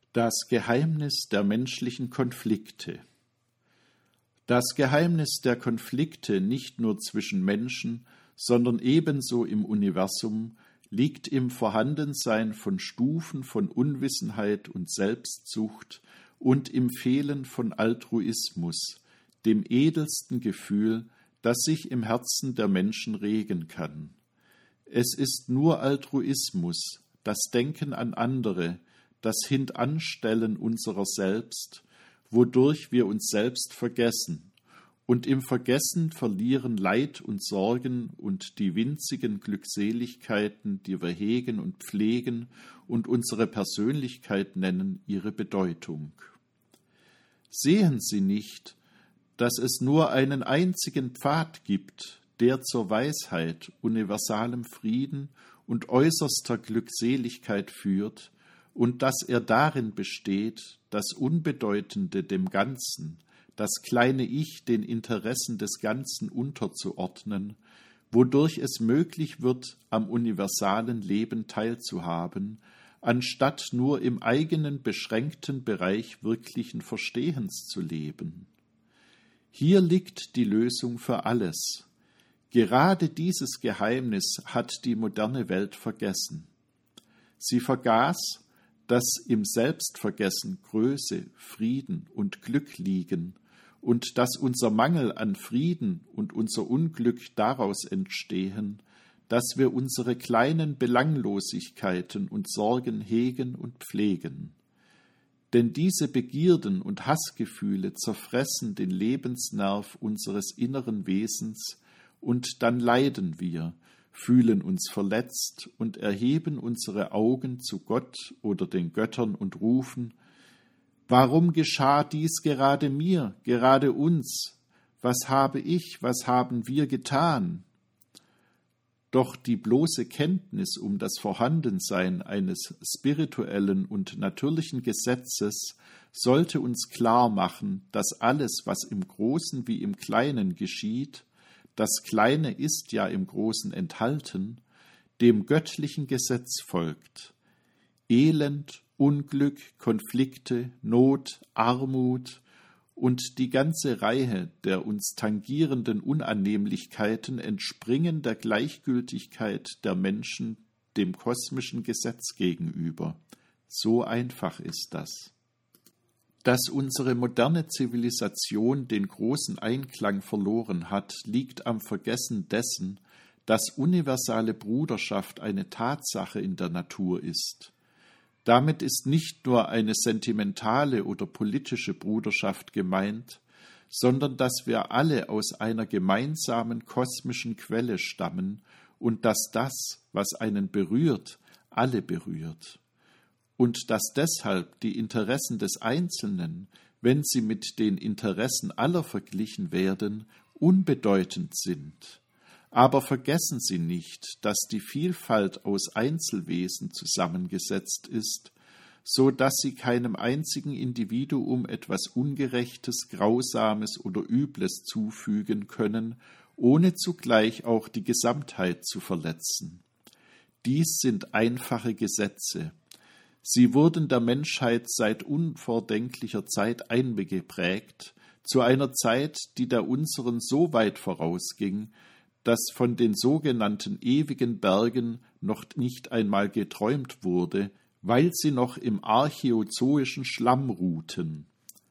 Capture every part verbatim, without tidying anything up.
Das Geheimnis der menschlichen Konflikte. Das Geheimnis der Konflikte nicht nur zwischen Menschen, sondern ebenso im Universum liegt im Vorhandensein von Stufen von Unwissenheit und Selbstsucht und im Fehlen von Altruismus, dem edelsten Gefühl, das sich im Herzen der Menschen regen kann. Es ist nur Altruismus, das Denken an andere, das Hintanstellen unserer selbst, wodurch wir uns selbst vergessen, und im Vergessen verlieren Leid und Sorgen und die winzigen Glückseligkeiten, die wir hegen und pflegen und unsere Persönlichkeit nennen, ihre Bedeutung. Sehen Sie nicht, dass es nur einen einzigen Pfad gibt, der zur Weisheit, universalem Frieden und äußerster Glückseligkeit führt, und dass er darin besteht, das Unbedeutende dem Ganzen, das kleine Ich den Interessen des Ganzen unterzuordnen, wodurch es möglich wird, am universalen Leben teilzuhaben, anstatt nur im eigenen beschränkten Bereich wirklichen Verstehens zu leben. Hier liegt die Lösung für alles. Gerade dieses Geheimnis hat die moderne Welt vergessen. Sie vergaß, dass im Selbstvergessen Größe, Frieden und Glück liegen und dass unser Mangel an Frieden und unser Unglück daraus entstehen, dass wir unsere kleinen Belanglosigkeiten und Sorgen hegen und pflegen. Denn diese Begierden und Hassgefühle zerfressen den Lebensnerv unseres inneren Wesens, und dann leiden wir, fühlen uns verletzt und erheben unsere Augen zu Gott oder den Göttern und rufen: Warum geschah dies gerade mir, gerade uns? Was habe ich, was haben wir getan? Doch die bloße Kenntnis um das Vorhandensein eines spirituellen und natürlichen Gesetzes sollte uns klar machen, dass alles, was im Großen wie im Kleinen geschieht, das Kleine ist ja im Großen enthalten, dem göttlichen Gesetz folgt. Elend, Unglück, Konflikte, Not, Armut und die ganze Reihe der uns tangierenden Unannehmlichkeiten entspringen der Gleichgültigkeit der Menschen dem kosmischen Gesetz gegenüber. So einfach ist das. Dass unsere moderne Zivilisation den großen Einklang verloren hat, liegt am Vergessen dessen, dass universale Bruderschaft eine Tatsache in der Natur ist. Damit ist nicht nur eine sentimentale oder politische Bruderschaft gemeint, sondern dass wir alle aus einer gemeinsamen kosmischen Quelle stammen und dass das, was einen berührt, alle berührt. Und dass deshalb die Interessen des Einzelnen, wenn sie mit den Interessen aller verglichen werden, unbedeutend sind. Aber vergessen Sie nicht, dass die Vielfalt aus Einzelwesen zusammengesetzt ist, so dass sie keinem einzigen Individuum etwas Ungerechtes, Grausames oder Übles zufügen können, ohne zugleich auch die Gesamtheit zu verletzen. Dies sind einfache Gesetze. Sie wurden der Menschheit seit unvordenklicher Zeit eingeprägt, zu einer Zeit, die der unseren so weit vorausging, dass von den sogenannten ewigen Bergen noch nicht einmal geträumt wurde, weil sie noch im archäozoischen Schlamm ruhten.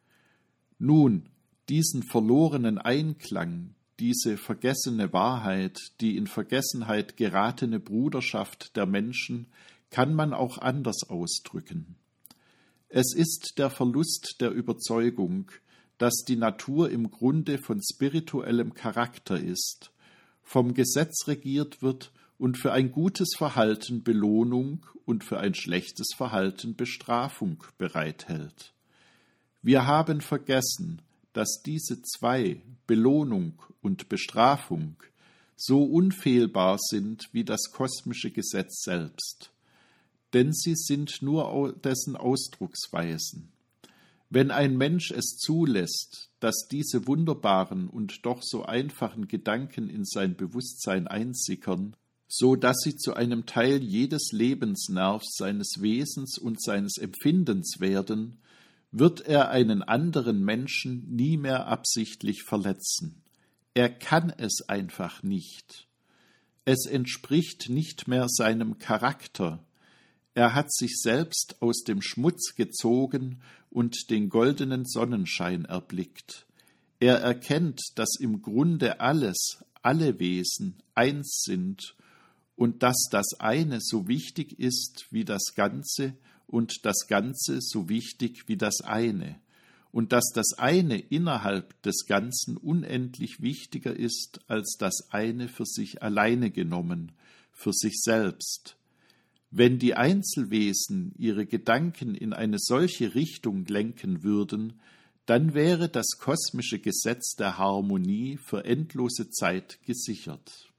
Nun, diesen verlorenen Einklang, diese vergessene Wahrheit, die in Vergessenheit geratene Bruderschaft der Menschen, kann man auch anders ausdrücken. Es ist der Verlust der Überzeugung, dass die Natur im Grunde von spirituellem Charakter ist, vom Gesetz regiert wird und für ein gutes Verhalten Belohnung und für ein schlechtes Verhalten Bestrafung bereithält. Wir haben vergessen, dass diese zwei, Belohnung und Bestrafung, so unfehlbar sind wie das kosmische Gesetz selbst. Denn sie sind nur dessen Ausdrucksweisen. Wenn ein Mensch es zulässt, dass diese wunderbaren und doch so einfachen Gedanken in sein Bewusstsein einsickern, so dass sie zu einem Teil jedes Lebensnervs seines Wesens und seines Empfindens werden, wird er einen anderen Menschen nie mehr absichtlich verletzen. Er kann es einfach nicht. Es entspricht nicht mehr seinem Charakter. Er hat sich selbst aus dem Schmutz gezogen und den goldenen Sonnenschein erblickt. Er erkennt, dass im Grunde alles, alle Wesen eins sind und dass das eine so wichtig ist wie das Ganze und das Ganze so wichtig wie das eine und dass das eine innerhalb des Ganzen unendlich wichtiger ist als das eine für sich alleine genommen, für sich selbst. Wenn die Einzelwesen ihre Gedanken in eine solche Richtung lenken würden, dann wäre das kosmische Gesetz der Harmonie für endlose Zeit gesichert.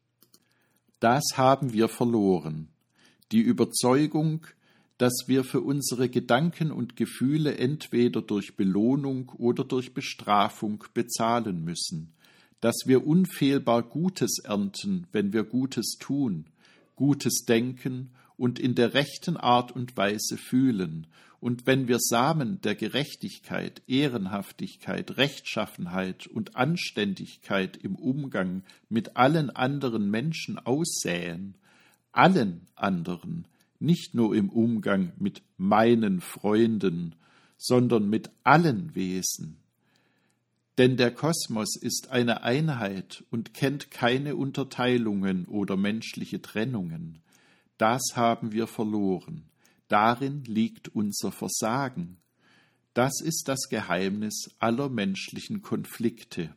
Das haben wir verloren. Die Überzeugung, dass wir für unsere Gedanken und Gefühle entweder durch Belohnung oder durch Bestrafung bezahlen müssen, dass wir unfehlbar Gutes ernten, wenn wir Gutes tun, Gutes denken und in der rechten Art und Weise fühlen, und wenn wir Samen der Gerechtigkeit, Ehrenhaftigkeit, Rechtschaffenheit und Anständigkeit im Umgang mit allen anderen Menschen aussäen, allen anderen, nicht nur im Umgang mit meinen Freunden, sondern mit allen Wesen. Denn der Kosmos ist eine Einheit und kennt keine Unterteilungen oder menschliche Trennungen. Das haben wir verloren. Darin liegt unser Versagen. Das ist das Geheimnis aller menschlichen Konflikte.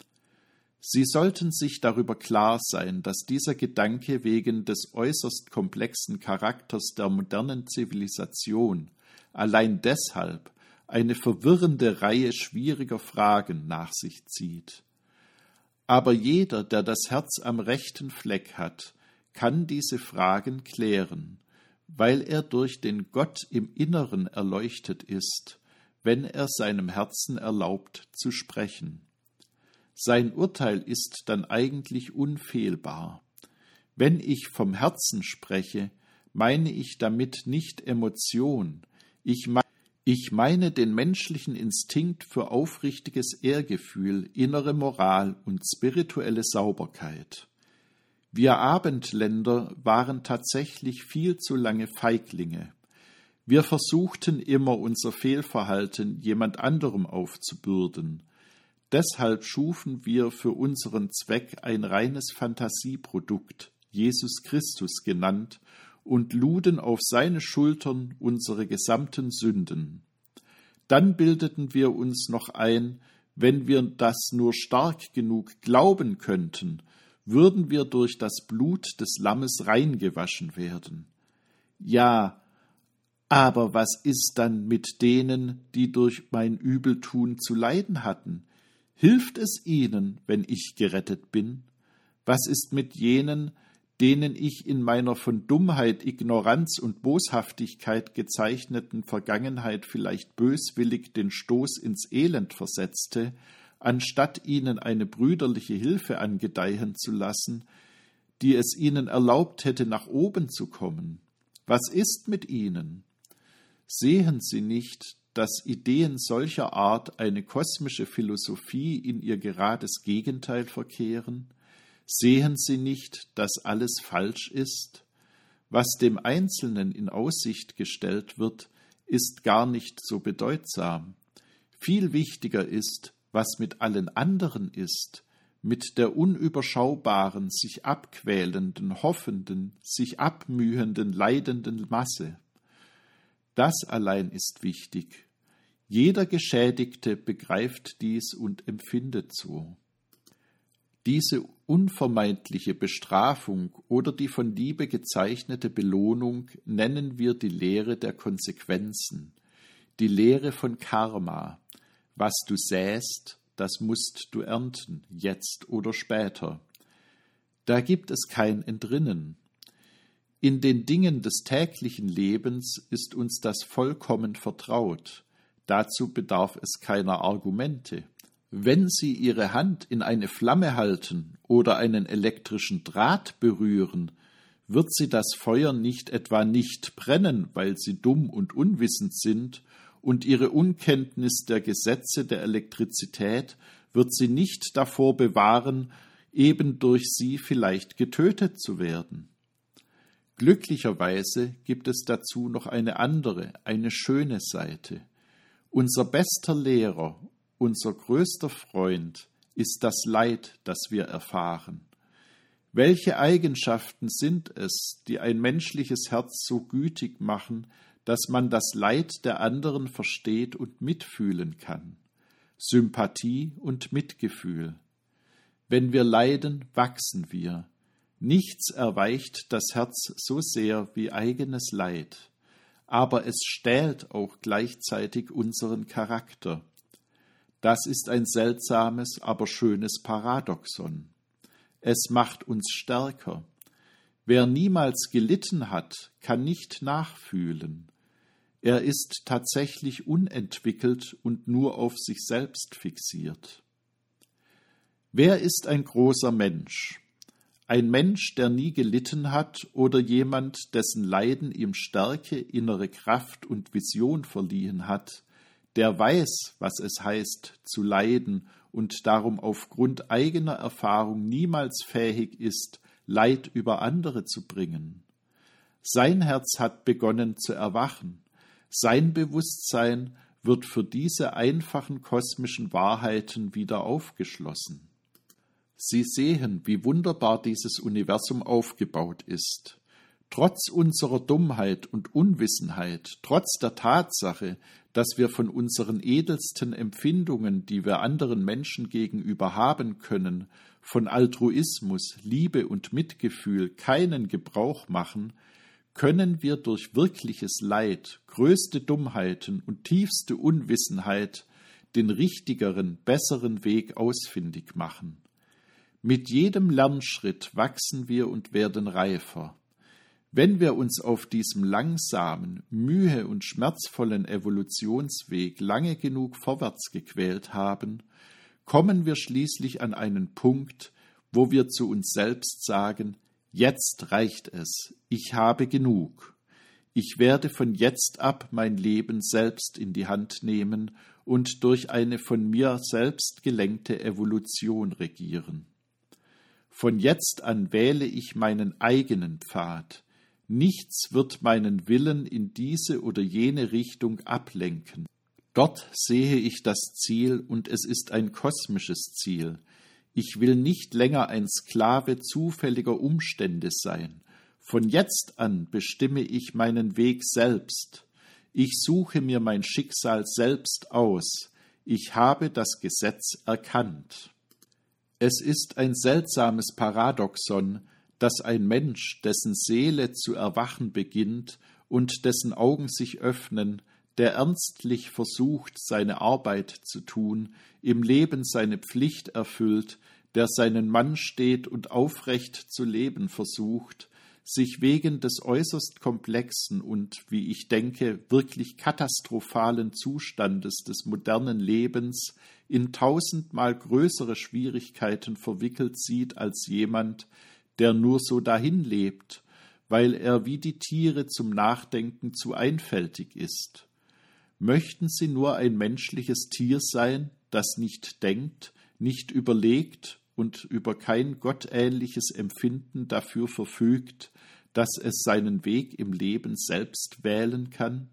Sie sollten sich darüber klar sein, dass dieser Gedanke wegen des äußerst komplexen Charakters der modernen Zivilisation allein deshalb eine verwirrende Reihe schwieriger Fragen nach sich zieht. Aber jeder, der das Herz am rechten Fleck hat, kann diese Fragen klären, weil er durch den Gott im Inneren erleuchtet ist, wenn er seinem Herzen erlaubt zu sprechen. Sein Urteil ist dann eigentlich unfehlbar. Wenn ich vom Herzen spreche, meine ich damit nicht Emotion, ich meine, ich meine den menschlichen Instinkt für aufrichtiges Ehrgefühl, innere Moral und spirituelle Sauberkeit. Wir Abendländer waren tatsächlich viel zu lange Feiglinge. Wir versuchten immer, unser Fehlverhalten jemand anderem aufzubürden. Deshalb schufen wir für unseren Zweck ein reines Fantasieprodukt, Jesus Christus genannt, und luden auf seine Schultern unsere gesamten Sünden. Dann bildeten wir uns noch ein, wenn wir das nur stark genug glauben könnten, würden wir durch das Blut des Lammes reingewaschen werden. Ja, aber was ist dann mit denen, die durch mein Übeltun zu leiden hatten? Hilft es ihnen, wenn ich gerettet bin? Was ist mit jenen, denen ich in meiner von Dummheit, Ignoranz und Boshaftigkeit gezeichneten Vergangenheit vielleicht böswillig den Stoß ins Elend versetzte, anstatt ihnen eine brüderliche Hilfe angedeihen zu lassen, die es ihnen erlaubt hätte, nach oben zu kommen? Was ist mit ihnen? Sehen Sie nicht, dass Ideen solcher Art eine kosmische Philosophie in ihr gerades Gegenteil verkehren? Sehen Sie nicht, dass alles falsch ist? Was dem Einzelnen in Aussicht gestellt wird, ist gar nicht so bedeutsam. Viel wichtiger ist, was mit allen anderen ist, mit der unüberschaubaren, sich abquälenden, hoffenden, sich abmühenden, leidenden Masse. Das allein ist wichtig. Jeder Geschädigte begreift dies und empfindet so. Diese unvermeidliche Bestrafung oder die von Liebe gezeichnete Belohnung nennen wir die Lehre der Konsequenzen, die Lehre von Karma. Was du säst, das musst du ernten, jetzt oder später. Da gibt es kein Entrinnen. In den Dingen des täglichen Lebens ist uns das vollkommen vertraut. Dazu bedarf es keiner Argumente. Wenn Sie Ihre Hand in eine Flamme halten oder einen elektrischen Draht berühren, wird sie das Feuer nicht etwa nicht brennen, weil sie dumm und unwissend sind, und ihre Unkenntnis der Gesetze der Elektrizität wird sie nicht davor bewahren, eben durch sie vielleicht getötet zu werden. Glücklicherweise gibt es dazu noch eine andere, eine schöne Seite. Unser bester Lehrer, unser größter Freund ist das Leid, das wir erfahren. Welche Eigenschaften sind es, die ein menschliches Herz so gütig machen, dass man das Leid der anderen versteht und mitfühlen kann? Sympathie und Mitgefühl. Wenn wir leiden, wachsen wir. Nichts erweicht das Herz so sehr wie eigenes Leid, aber es stählt auch gleichzeitig unseren Charakter. Das ist ein seltsames, aber schönes Paradoxon. Es macht uns stärker. Wer niemals gelitten hat, kann nicht nachfühlen. Er ist tatsächlich unentwickelt und nur auf sich selbst fixiert. Wer ist ein großer Mensch? Ein Mensch, der nie gelitten hat, oder jemand, dessen Leiden ihm Stärke, innere Kraft und Vision verliehen hat, der weiß, was es heißt, zu leiden und darum aufgrund eigener Erfahrung niemals fähig ist, Leid über andere zu bringen. Sein Herz hat begonnen zu erwachen. Sein Bewusstsein wird für diese einfachen kosmischen Wahrheiten wieder aufgeschlossen. Sie sehen, wie wunderbar dieses Universum aufgebaut ist. Trotz unserer Dummheit und Unwissenheit, trotz der Tatsache, dass wir von unseren edelsten Empfindungen, die wir anderen Menschen gegenüber haben können, von Altruismus, Liebe und Mitgefühl keinen Gebrauch machen, können wir durch wirkliches Leid, größte Dummheiten und tiefste Unwissenheit den richtigeren, besseren Weg ausfindig machen. Mit jedem Lernschritt wachsen wir und werden reifer. Wenn wir uns auf diesem langsamen, mühe- und schmerzvollen Evolutionsweg lange genug vorwärts gequält haben, kommen wir schließlich an einen Punkt, wo wir zu uns selbst sagen, jetzt reicht es, ich habe genug. Ich werde von jetzt ab mein Leben selbst in die Hand nehmen und durch eine von mir selbst gelenkte Evolution regieren. Von jetzt an wähle ich meinen eigenen Pfad. Nichts wird meinen Willen in diese oder jene Richtung ablenken. Dort sehe ich das Ziel, und es ist ein kosmisches Ziel. Ich will nicht länger ein Sklave zufälliger Umstände sein. Von jetzt an bestimme ich meinen Weg selbst. Ich suche mir mein Schicksal selbst aus. Ich habe das Gesetz erkannt. Es ist ein seltsames Paradoxon, dass ein Mensch, dessen Seele zu erwachen beginnt und dessen Augen sich öffnen, der ernstlich versucht, seine Arbeit zu tun, im Leben seine Pflicht erfüllt, der seinen Mann steht und aufrecht zu leben versucht, sich wegen des äußerst komplexen und, wie ich denke, wirklich katastrophalen Zustandes des modernen Lebens in tausendmal größere Schwierigkeiten verwickelt sieht als jemand, der nur so dahin lebt, weil er wie die Tiere zum Nachdenken zu einfältig ist. Möchten Sie nur ein menschliches Tier sein, das nicht denkt, nicht überlegt und über kein gottähnliches Empfinden dafür verfügt, dass es seinen Weg im Leben selbst wählen kann?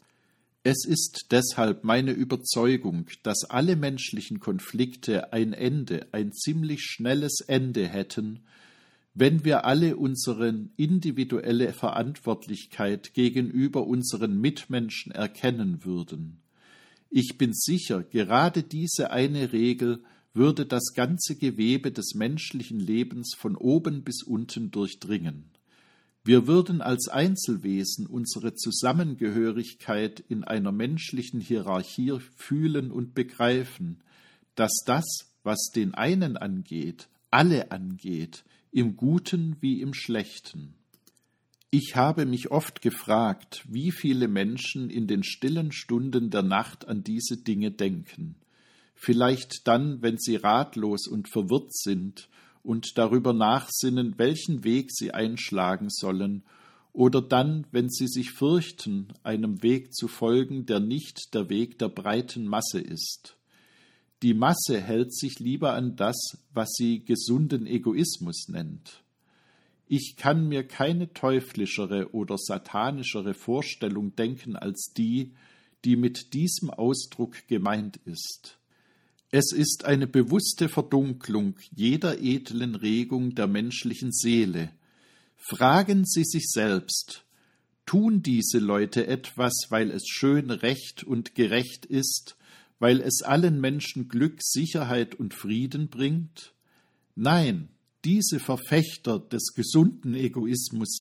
Es ist deshalb meine Überzeugung, dass alle menschlichen Konflikte ein Ende, ein ziemlich schnelles Ende hätten, wenn wir alle unsere individuelle Verantwortlichkeit gegenüber unseren Mitmenschen erkennen würden. Ich bin sicher, gerade diese eine Regel würde das ganze Gewebe des menschlichen Lebens von oben bis unten durchdringen. Wir würden als Einzelwesen unsere Zusammengehörigkeit in einer menschlichen Hierarchie fühlen und begreifen, dass das, was den einen angeht, alle angeht, im Guten wie im Schlechten. Ich habe mich oft gefragt, wie viele Menschen in den stillen Stunden der Nacht an diese Dinge denken. Vielleicht dann, wenn sie ratlos und verwirrt sind und darüber nachsinnen, welchen Weg sie einschlagen sollen, oder dann, wenn sie sich fürchten, einem Weg zu folgen, der nicht der Weg der breiten Masse ist. Die Masse hält sich lieber an das, was sie gesunden Egoismus nennt. Ich kann mir keine teuflischere oder satanischere Vorstellung denken als die, die mit diesem Ausdruck gemeint ist. Es ist eine bewusste Verdunklung jeder edlen Regung der menschlichen Seele. Fragen Sie sich selbst, tun diese Leute etwas, weil es schön, recht und gerecht ist, weil es allen Menschen Glück, Sicherheit und Frieden bringt? Nein, diese Verfechter des gesunden Egoismus.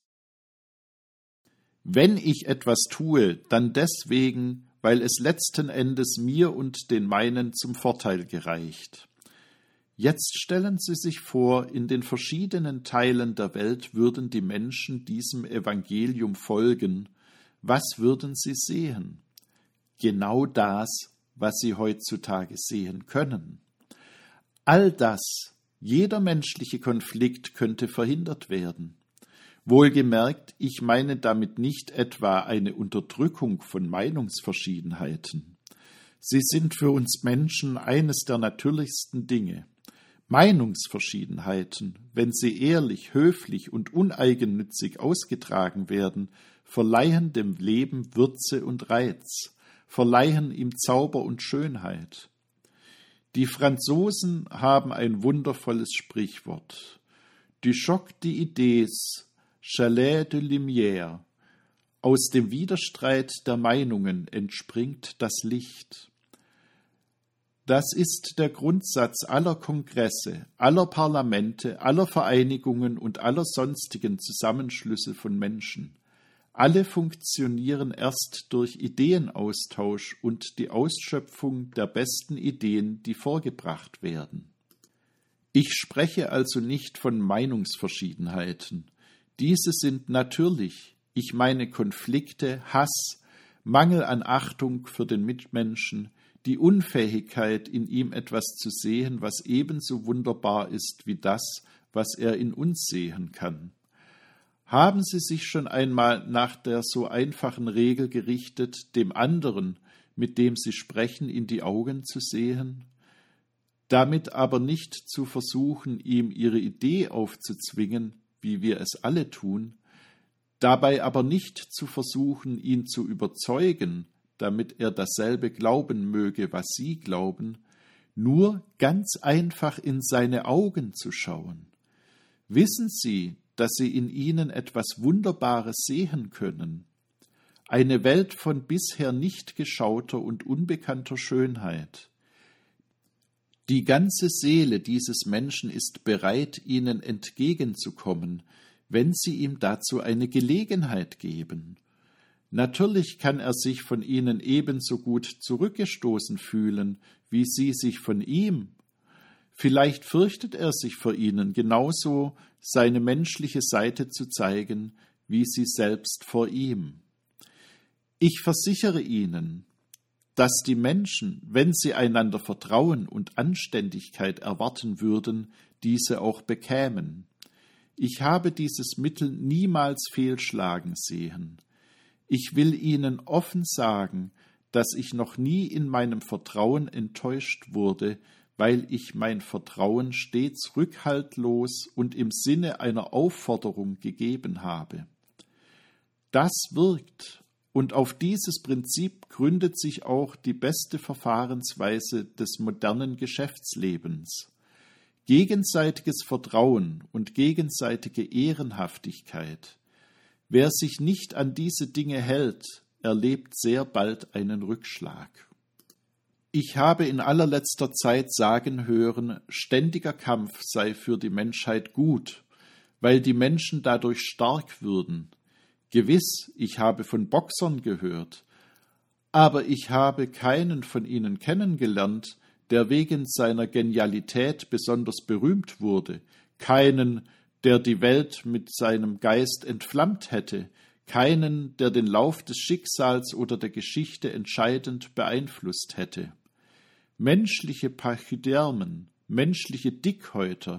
Wenn ich etwas tue, dann deswegen, weil es letzten Endes mir und den meinen zum Vorteil gereicht. Jetzt stellen Sie sich vor, in den verschiedenen Teilen der Welt würden die Menschen diesem Evangelium folgen. Was würden sie sehen? Genau das, was sie heutzutage sehen können. All das, jeder menschliche Konflikt könnte verhindert werden. Wohlgemerkt, ich meine damit nicht etwa eine Unterdrückung von Meinungsverschiedenheiten. Sie sind für uns Menschen eines der natürlichsten Dinge. Meinungsverschiedenheiten, wenn sie ehrlich, höflich und uneigennützig ausgetragen werden, verleihen dem Leben Würze und Reiz, verleihen ihm Zauber und Schönheit. Die Franzosen haben ein wundervolles Sprichwort. Du choc d'idées, chalet de lumière. Aus dem Widerstreit der Meinungen entspringt das Licht. Das ist der Grundsatz aller Kongresse, aller Parlamente, aller Vereinigungen und aller sonstigen Zusammenschlüsse von Menschen. Alle funktionieren erst durch Ideenaustausch und die Ausschöpfung der besten Ideen, die vorgebracht werden. Ich spreche also nicht von Meinungsverschiedenheiten. Diese sind natürlich. Ich meine Konflikte, Hass, Mangel an Achtung für den Mitmenschen, die Unfähigkeit, in ihm etwas zu sehen, was ebenso wunderbar ist wie das, was er in uns sehen kann. Haben Sie sich schon einmal nach der so einfachen Regel gerichtet, dem anderen, mit dem Sie sprechen, in die Augen zu sehen? Damit aber nicht zu versuchen, ihm Ihre Idee aufzuzwingen, wie wir es alle tun, dabei aber nicht zu versuchen, ihn zu überzeugen, damit er dasselbe glauben möge, was Sie glauben, nur ganz einfach in seine Augen zu schauen. Wissen Sie, dass Sie in ihnen etwas Wunderbares sehen können, eine Welt von bisher nicht geschauter und unbekannter Schönheit. Die ganze Seele dieses Menschen ist bereit, Ihnen entgegenzukommen, wenn Sie ihm dazu eine Gelegenheit geben. Natürlich kann er sich von Ihnen ebenso gut zurückgestoßen fühlen, wie Sie sich von ihm. Vielleicht fürchtet er sich vor Ihnen genauso, seine menschliche Seite zu zeigen, wie Sie selbst vor ihm. Ich versichere Ihnen, dass die Menschen, wenn sie einander Vertrauen und Anständigkeit erwarten würden, diese auch bekämen. Ich habe dieses Mittel niemals fehlschlagen sehen. Ich will Ihnen offen sagen, dass ich noch nie in meinem Vertrauen enttäuscht wurde, weil ich mein Vertrauen stets rückhaltlos und im Sinne einer Aufforderung gegeben habe. Das wirkt, und auf dieses Prinzip gründet sich auch die beste Verfahrensweise des modernen Geschäftslebens. Gegenseitiges Vertrauen und gegenseitige Ehrenhaftigkeit. Wer sich nicht an diese Dinge hält, erlebt sehr bald einen Rückschlag. Ich habe in allerletzter Zeit sagen hören, ständiger Kampf sei für die Menschheit gut, weil die Menschen dadurch stark würden. Gewiss, ich habe von Boxern gehört, aber ich habe keinen von ihnen kennengelernt, der wegen seiner Genialität besonders berühmt wurde, keinen, der die Welt mit seinem Geist entflammt hätte, keinen, der den Lauf des Schicksals oder der Geschichte entscheidend beeinflusst hätte. Menschliche Pachydermen, menschliche Dickhäuter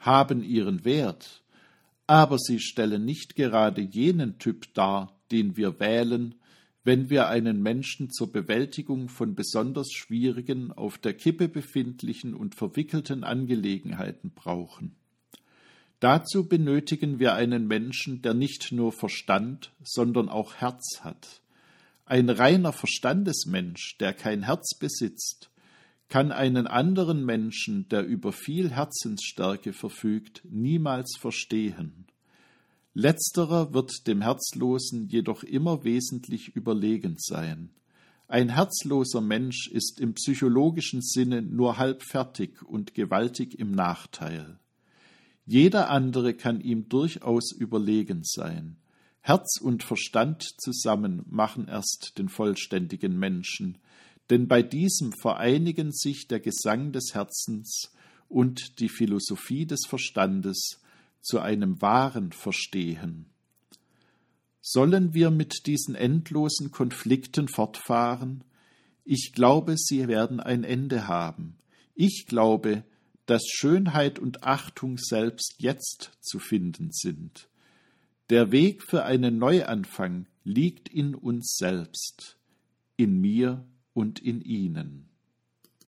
haben ihren Wert, aber sie stellen nicht gerade jenen Typ dar, den wir wählen, wenn wir einen Menschen zur Bewältigung von besonders schwierigen, auf der Kippe befindlichen und verwickelten Angelegenheiten brauchen. Dazu benötigen wir einen Menschen, der nicht nur Verstand, sondern auch Herz hat. Ein reiner Verstandesmensch, der kein Herz besitzt, kann einen anderen Menschen, der über viel Herzensstärke verfügt, niemals verstehen. Letzterer wird dem Herzlosen jedoch immer wesentlich überlegen sein. Ein herzloser Mensch ist im psychologischen Sinne nur halbfertig und gewaltig im Nachteil. Jeder andere kann ihm durchaus überlegen sein. Herz und Verstand zusammen machen erst den vollständigen Menschen, denn bei diesem vereinigen sich der Gesang des Herzens und die Philosophie des Verstandes zu einem wahren Verstehen. Sollen wir mit diesen endlosen Konflikten fortfahren? Ich glaube, sie werden ein Ende haben. Ich glaube, dass Schönheit und Achtung selbst jetzt zu finden sind. Der Weg für einen Neuanfang liegt in uns selbst, in mir und in Ihnen.